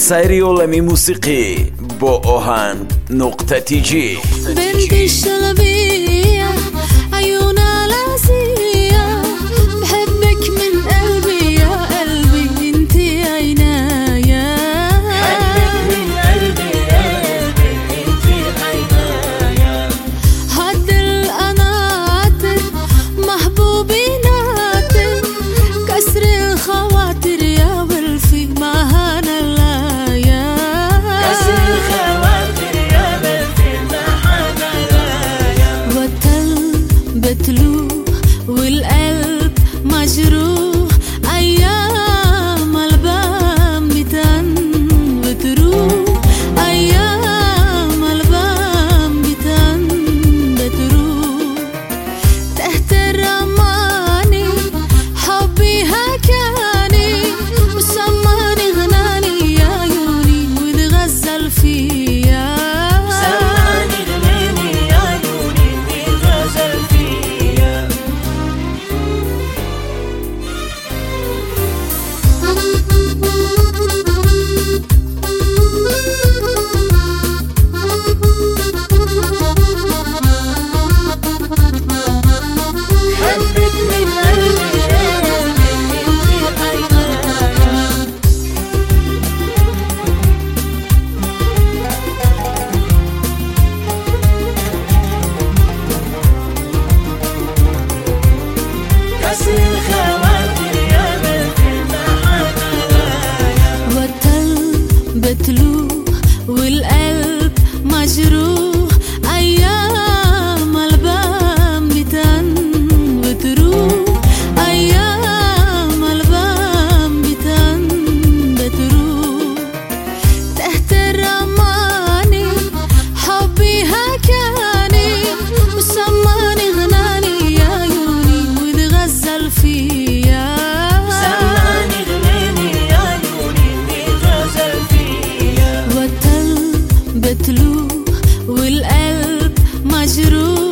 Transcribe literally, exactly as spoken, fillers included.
سایری عالمی موسیقی با آهنگ نقطه تی جی. بنت الشلبية عيونها لاسية بحبك من قلبي يا قلبي انتي عينايا بحبك من قلبي يا قلبي انتي عينايا هد القناطر محبوبي ناطر كسر الخواطر يا ولفي ما هانا اللايا كسر الخواطر يا ولفي ما هانا اللايا والتل بتلوح والقلب مجروح أيام البام بتن بتروح أيام البام بتن بتروح تحت الرماني حبي هكاني وسماني غناني يا عيوني وتغزل فيا سمعني غناني يا عيوني وتغزل فيا حبك من قلبي يا قلبي انتي عينايا كسر الخواطر يا ولفي ما هانا اللايا والتل بتلوح والقلب مجروح أيام البام بتن بتروح أيام البام بتن بتروح تحت الرماني حبي هكاني وسماني غناني يا عيوني وتغزل فيا سمعني غناني يا عيوني وتغزل فيا والتل بتلوح والقلب مجروح